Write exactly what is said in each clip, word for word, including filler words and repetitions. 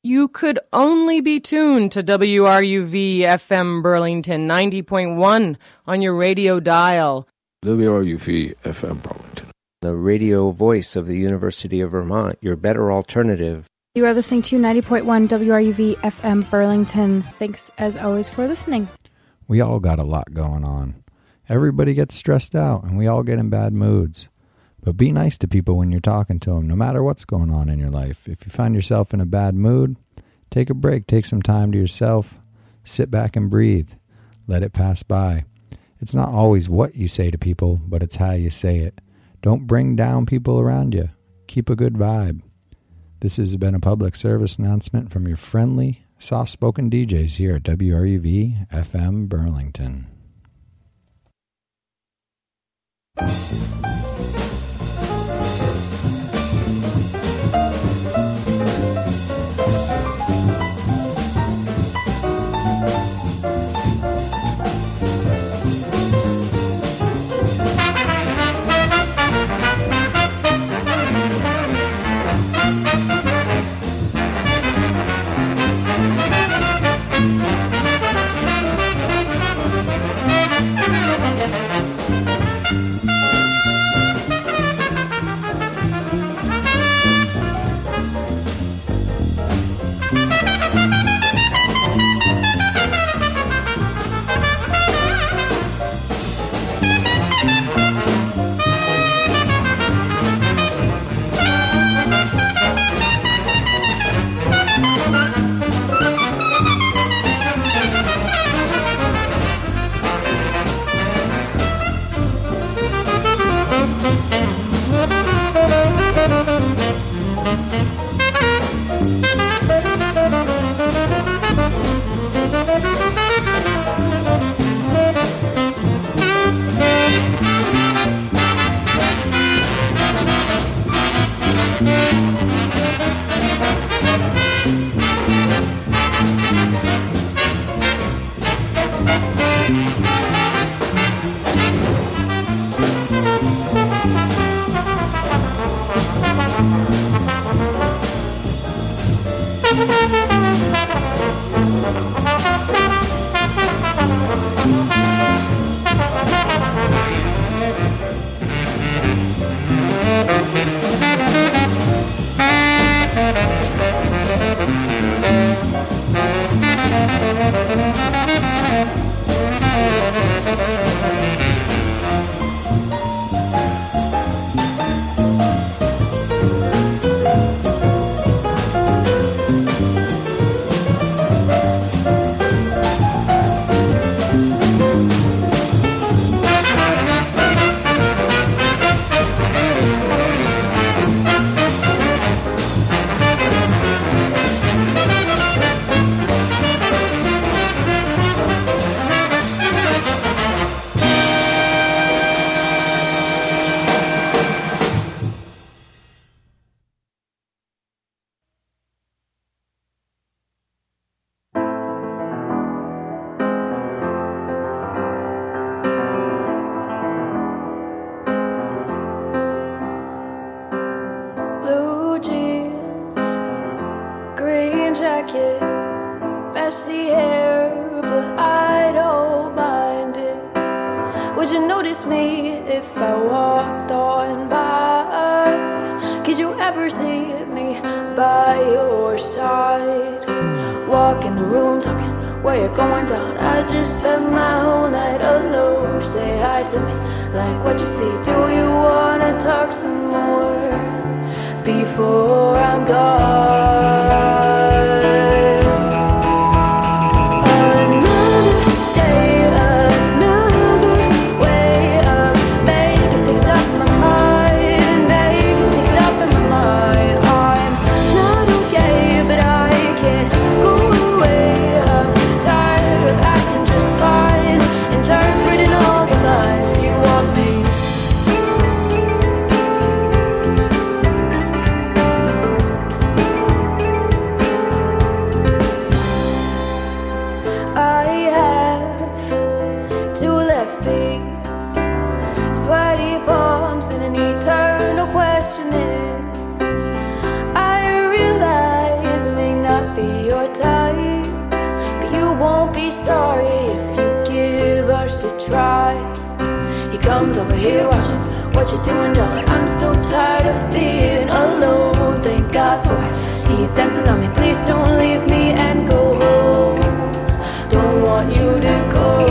You could only be tuned to W R U V F M Burlington ninety point one on your radio dial. W R U V F M Burlington, the radio voice of the University of Vermont, your better alternative. You are listening to ninety point one W R U V F M Burlington. Thanks, as always, for listening. We all got a lot going on. Everybody gets stressed out, and we all get in bad moods. But be nice to people when you're talking to them, no matter what's going on in your life. If you find yourself in a bad mood, take a break, take some time to yourself, sit back and breathe, let it pass by. It's not always what you say to people, but it's how you say it. Don't bring down people around you. Keep a good vibe. This has been a public service announcement from your friendly, soft-spoken D Js here at W R U V F M Burlington. over here watching what you're doing, darling. I'm so tired of being alone. Thank God for it. He's dancing on me. Please don't leave me and go home. Don't want you to go.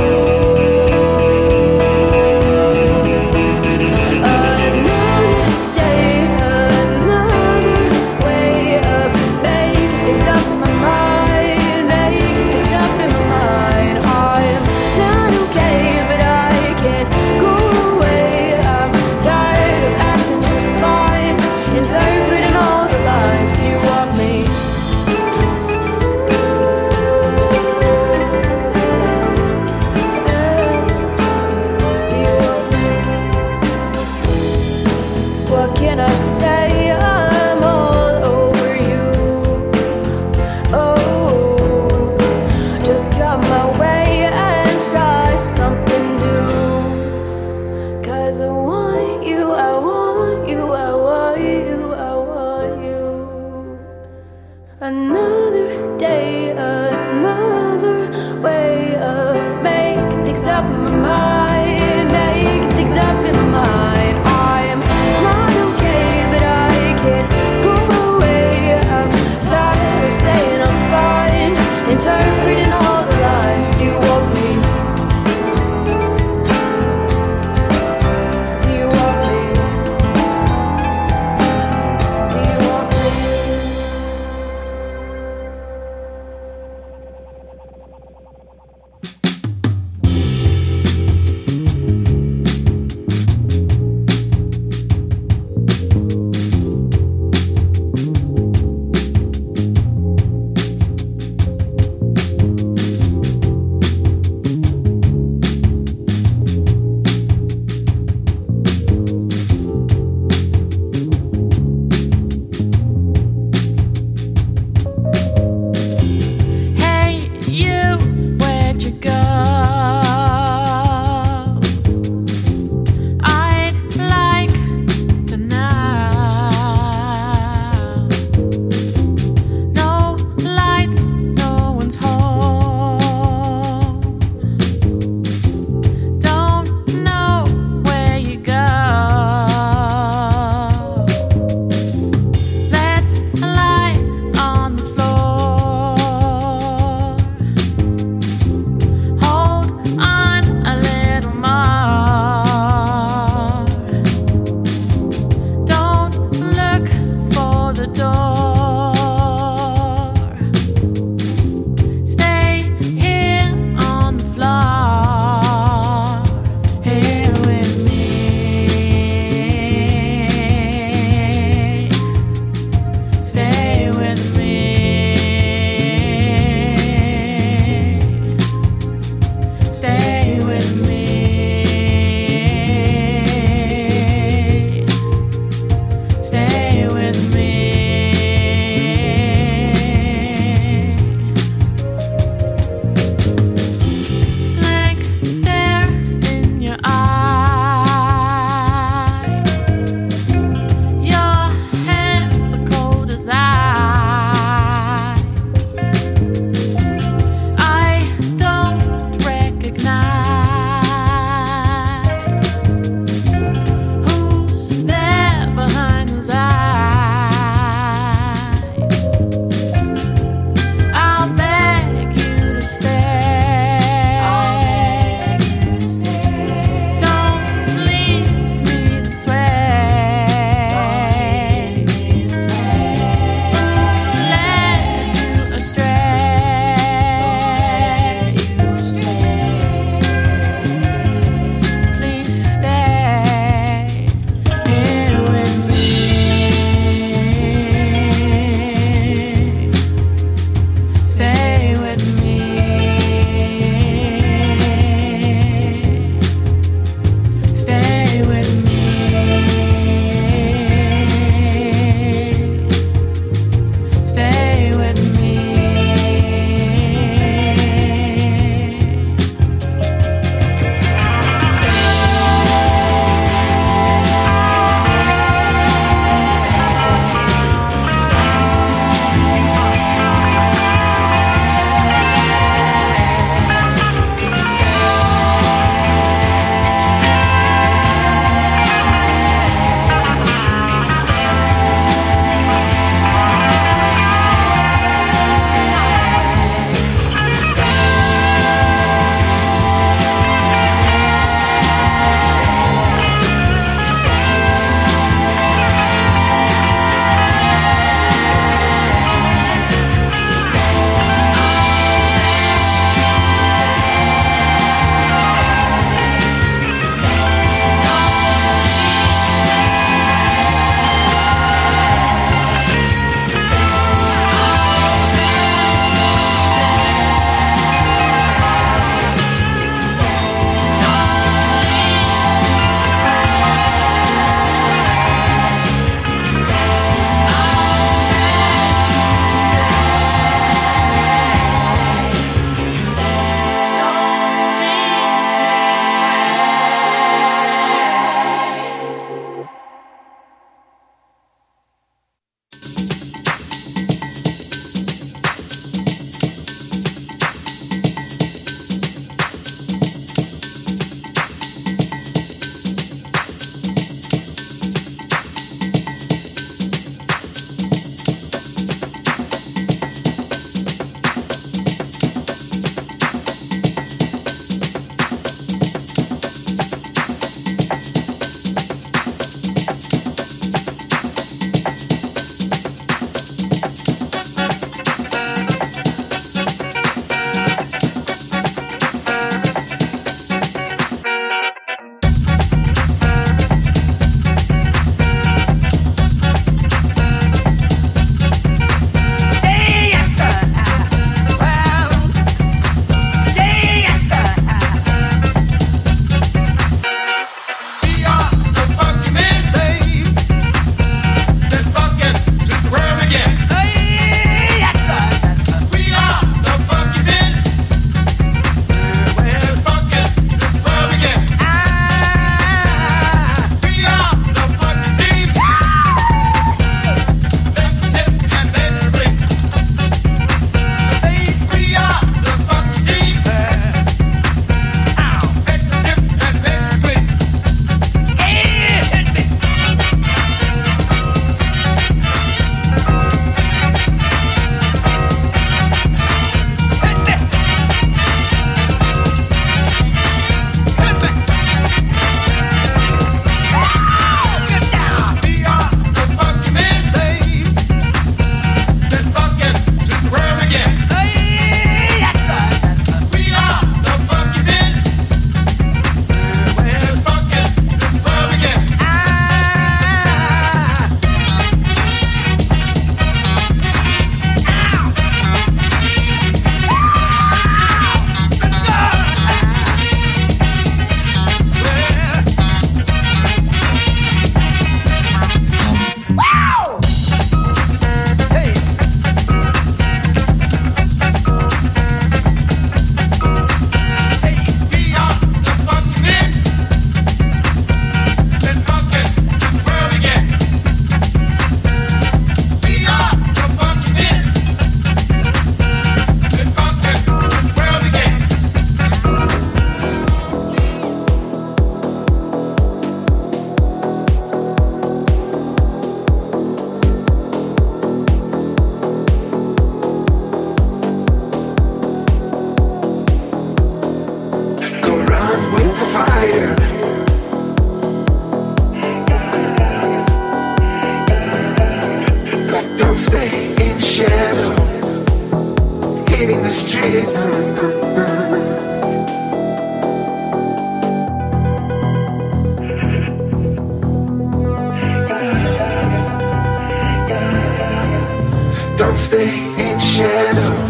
stay in shadow.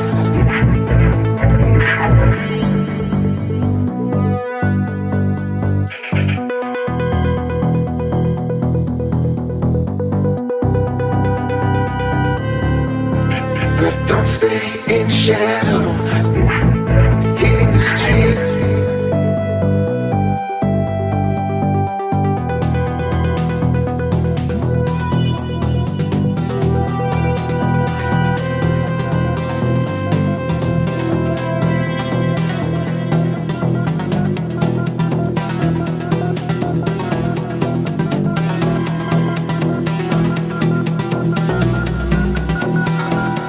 Good, don't stay in shadow. Hitting the street.